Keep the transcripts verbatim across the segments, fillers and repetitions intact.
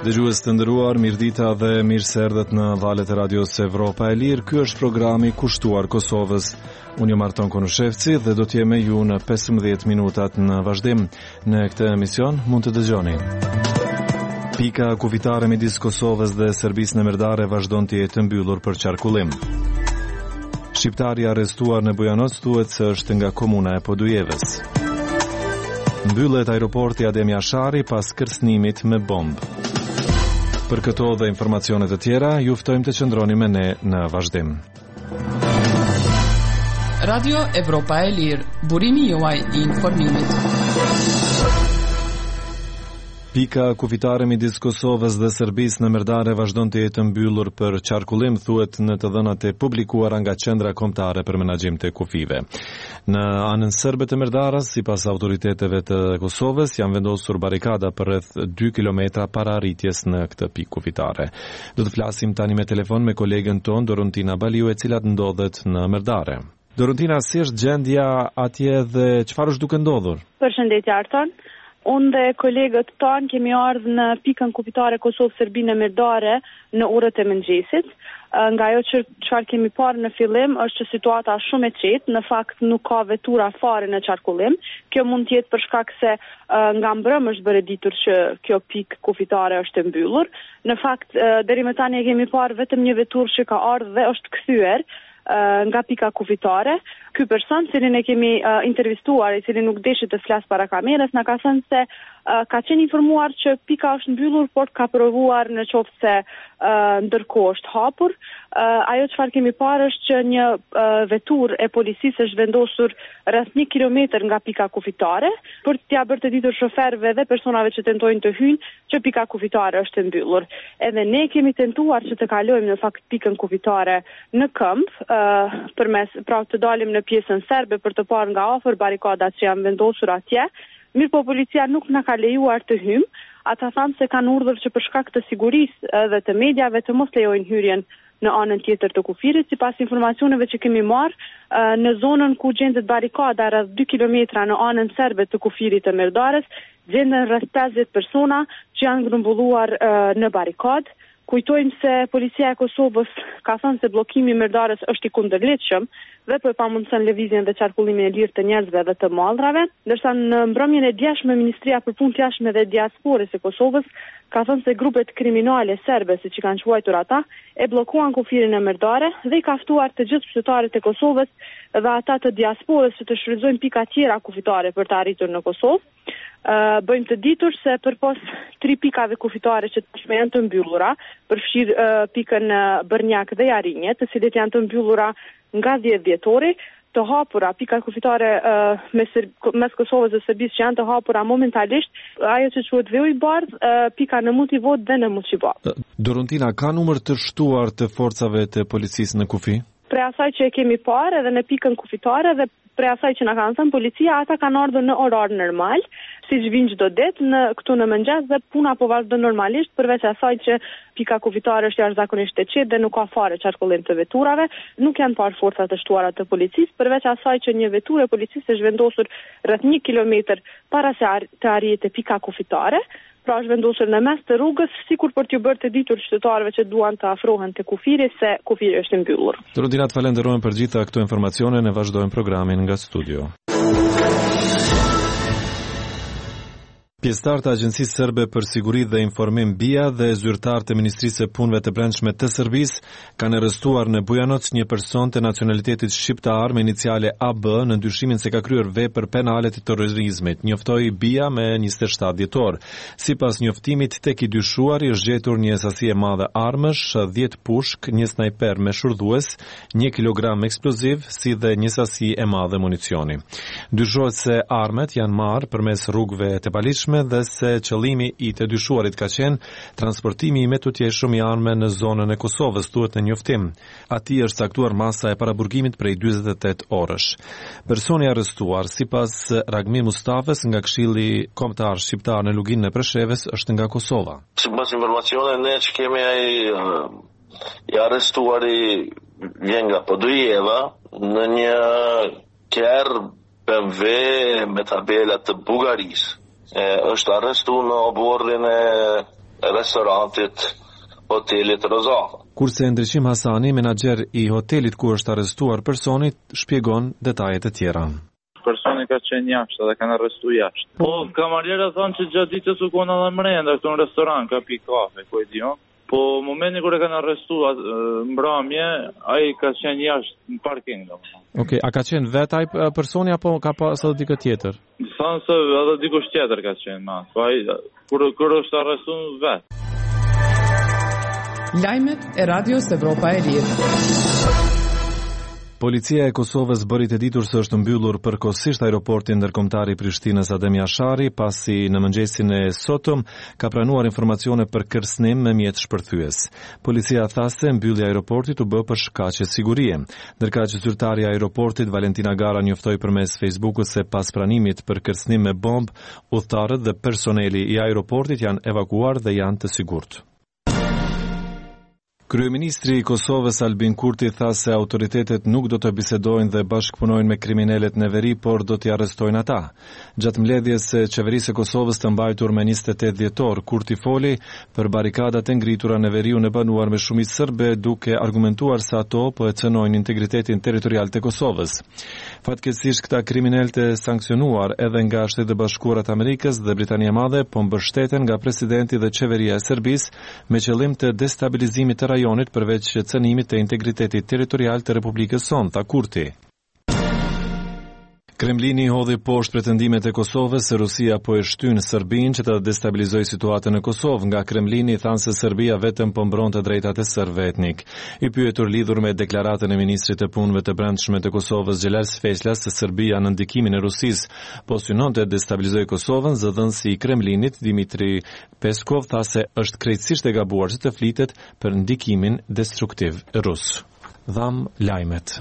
Dëgjues të nderuar, mirëdita dhe mirëserdhet në valët e radios Evropa e Lirë. Ky është programi kushtuar Kosovës. Unë jam Arton Konushevci dhe do të jem me ju në pesëmbëdhjetë minutat në vazhdim. Në këtë emision mund të dëgjoni: pika kufitare midis Kosovës dhe Serbisë në Merdare vazhdon të jetë mbyllur për qarkullim. Shqiptari arrestuar në Bujanoc thuhet se është nga komuna e Podujevës. Mbyllet aeroporti Adem Jashari pas kërcënimit me bombë. Për këto dhe informacionet e tjera, ju ftojmë të qëndroni me ne në vazhdim. Radio Evropa e Lirë, burimi juaj i informimit. Pika kufitare midis Kosovës dhe Serbisë në Merdare vazhdon të jetë mbyllur për qarkullim, thuhet në të dhënat e publikuara nga Qendra Kombëtare për Menaxhim të Kufive. Në anën serbe të Merdarës, sipas autoriteteve të Kosovës, janë vendosur barikada për rreth dy kilometra para arritjes në këtë pikë kufitare. Do të flasim tani me telefon me kolegen ton Dorontina Baliu, e cila ndodhet në Merdare. Dorontina, si është gjendja atje dhe çfarë është duke ndodhur? Përshëndetje Arton. Unë dhe kolegët tanë kemi ardhur në pikën kufitare Kosovë-Serbi në Merdare në orët e mëngjesit. Nga ajo që çfarë kemi parë në fillim është që situata është shumë e qetë, në fakt nuk ka vetura fare në qarkullim. Kjo mund të jetë për shkak se nga mbrëm është bërë ditur që kjo pikë kufitare është mbyllur. Në fakt deri më tani e kemi parë vetëm një veturë që ka ardhur dhe është kthyer nga pika kufitare. Ky person, cilin e kemi uh, intervistuar, i cili nuk deshi të flas para kamerës, na ka thënë se uh, ka qenë informuar që pika është mbyllur, por ka provuar në qoftë se uh, ndërkohë është hapur. Uh, ajo çfarë kemi parë është që një uh, veturë e policisë është vendosur rreth një kilometër nga pika kufitare për t'ia bërë të ditur shoferëve dhe personave që tentojnë të hyjnë që pika kufitare është mbyllur. Edhe ne kemi tentuar që të kalojmë në fakt pikën kufitare në këmbë, uh, përmes pra të dalim në pjesën serbe për të parë nga afër barikadat që janë vendosur atje. Mirë po policia nuk na ka lejuar të hyjmë. Ata thanë se kanë urdhër që për shkak të sigurisë dhe të mediave të mos lejojnë hyrjen në anën tjetër të kufirit. Sipas informacioneve që kemi marrë, në zonën ku gjendet barikada rreth dy kilometra në anën serbe të kufirit të Merdares, gjenden rreth pesëdhjetë persona që janë grumbulluar në barikadë. Kujtojmë se policia e Kosovës ka thënë se bllokimi i Merdarës është i kundërligjshëm dhe po e pamundson lëvizjen dhe qarkullimin e lirë të njerëzve dhe të mallrave, ndërsa në mbrëmjen e djeshme Ministria për Punë të Jashtme dhe Diasporës e Kosovës ka thënë se grupet kriminale serbe, siç i kanë quajtur ata, e bllokuan kufirin e Merdare dhe i ka ftuar të gjithë qytetarët e Kosovës dhe ata të diasporës që të shfrytëzojnë pika tjera kufitare për të arritur në Kosovë. Uh, bëjmë të ditur se përpos tri pikave kufitare që tashmë janë të mbyllura, përfshir uh, pikën uh, Bërnjak dhe Jarinje, të cilet janë të mbyllura nga dhjetë dhjetori, të hapura pika kufitare uh, mes, mes Kosovës dhe Serbisë që janë të hapura momentalisht, ajo që quhet Veu i Bardh, uh, pika në Mutivot dhe në Muçiba. Dorontina, ka numër të shtuar të forcave të policisë në kufi? Pre asaj që e kemi parë edhe në pikën kufitare dhe pre asaj që na kanë thënë policia, ata kanë ardhur në orar normal, siç vinë çdo ditë në këtu në mëngjes dhe puna po vazhdon normalisht, përveç asaj që pika kufitare është jashtëzakonisht e qetë dhe nuk ka fare qarkullim të veturave, nuk janë parë forca të shtuara të policisë, përveç asaj që një veturë e policisë është vendosur rreth një kilometër para se ar- të arrijë te pika kufitare. Pra është vendosur në mes të rrugës, sikur për t'ju bërë të ditur qytetarëve që duan të afrohen te kufiri se kufiri është mbyllur. Dorontina, të falenderojmë për gjitha këto informacione, ne vazhdojmë programin nga studio. Pjesëtar të Agjencisë Serbe për Siguri dhe Informim B I A dhe zyrtar të Ministrisë së Punëve të Brendshme të Serbisë kanë arrestuar në Bujanoc një person të nacionalitetit shqiptar me iniciale A B në dyshimin se ka kryer vepër penale të terrorizmit, njoftoi B I A me njëzet e shtatë dhjetor. Sipas njoftimit, tek i dyshuari është gjetur një sasi e madhe armësh, dhjetë pushk, një snajper me shurdhues, një kilogram eksploziv, si dhe një sasi e madhe municioni. Dyshohet se armët janë marrë përmes rrugëve të paligjshme dhe se qëllimi i të dyshuarit ka qenë transportimi i metutjeshëm i armë në zonën e Kosovës, thuhet në njoftim. Atij është caktuar masa e paraburgimit prej dyzet e tetë orësh. Personi arrestuar, sipas Ragmi Mustafës nga Këshilli Kombëtar Shqiptar në Luginën e Preshevës, është nga Kosova. Sipas informacioneve ne që kemi ai i arrestuari vjen nga Podujeva në një kerr B M W me tabela të Bugarisë. E, është arrestu në oborrin e restorantit Hotelit Rozava. Kurse Ndryshim Hasani, menaxher i hotelit ku është arrestuar personi, shpjegon detajet e tjera. Personi ka qenë jashtë dhe kanë arrestu jashtë. Po, kamarierë thonë që gjatë ditës u kona dhe mrenda këtu në restoran, ka pi kafe, ku e di jo. Po, momenti kur e kanë arrestu mbrëmje, ai ka qenë jashtë në parking. Okej, a ka qenë vetë ai personi apo ka pas edhe dikë tjetër? Thonë se edhe dikush tjetër ka qenë ma. Po ai kur kur është arrestu vetë. Lajmet e Radios Evropa e Lirë. Policia e Kosovës bëri të ditur se është mbyllur përkohësisht aeroporti ndërkombëtar i Prishtinës Adem Jashari, pasi në mëngjesin e sotëm ka pranuar informacione për kërcënim me mjet shpërthyes. Policia tha se mbyllja e aeroportit u bë për shkaqe sigurie. Ndërkaq që zyrtari i aeroportit Valentina Gara njoftoi përmes Facebookut se pas pranimit për kërcënim me bombë, udhëtarët dhe personeli i aeroportit janë evakuar dhe janë të sigurt. Kryeministri i Kosovës Albin Kurti tha se autoritetet nuk do të bisedojnë dhe bashkëpunojnë me kriminalet në veri, por do t'i arrestojnë ata. Gjatë mbledhjes së qeverisë së Kosovës të mbajtur me njëzet e tetë dhjetor, Kurti foli për barikadat e ngritura në veriu në banuar me shumicë serbe, duke argumentuar se ato po e cënojnë integritetin territorial të Kosovës. Fatkeqësisht këta kriminalë të sankcionuar edhe nga Shtetet e Bashkuara të Amerikës dhe Britania e Madhe po mbështeten nga presidenti dhe qeveria e Serbisë me qëllim të destabilizimit të rajonit përveç cënimit të integritetit territorial të Republikës sonë, tha Kurti. Kremlini hodhi poshtë pretendimet e Kosovës se Rusia po e shtyn Serbinë që të destabilizojë situatën në Kosovë. Nga Kremlini thanë se Serbia vetëm po mbronte drejtat e serbëve etnik. I pyetur lidhur me deklaratën e ministrit të punëve të brendshme të Kosovës Xhelal Sfeqlas se Serbia në ndikimin e Rusisë po synonte të destabilizojë Kosovën, zëdhënësi i Kremlinit Dmitri Peskov tha se është krejtësisht e gabuar që të flitet për ndikimin destruktiv rus. Dham lajmet.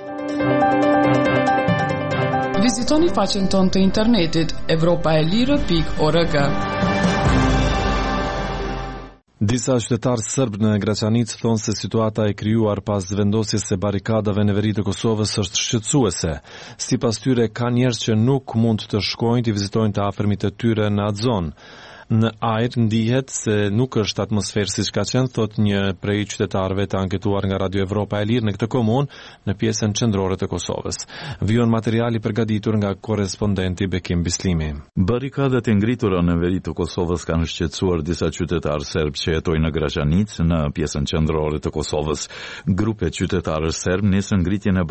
Vizitoni faqen tonë të internetit evropaelire pikë org. Disa qytetarë sërbë në Graçanic thonë se situata e krijuar pas vendosjes së barikadave në veri të Kosovës është shqetësuese. Sipas tyre ka njerëz që nuk mund të shkojnë të vizitojnë të afërmit të tyre në atë zonë. Në ajër ndihet se nuk është atmosferë siç ka qenë, thot një prej qytetarëve të anketuar nga Radio Evropa e Lirë në këtë komunë në pjesën qendrore të Kosovës. Vjon materiali përgatitur nga korrespondenti Bekim Bislimi. Barikadat e ngritura në veri të Kosovës kanë shqetësuar disa qytetarë serb që jetojnë në Graçanic në pjesën qendrore të Kosovës. Grupe qytetarësh serb nisën ngritjen e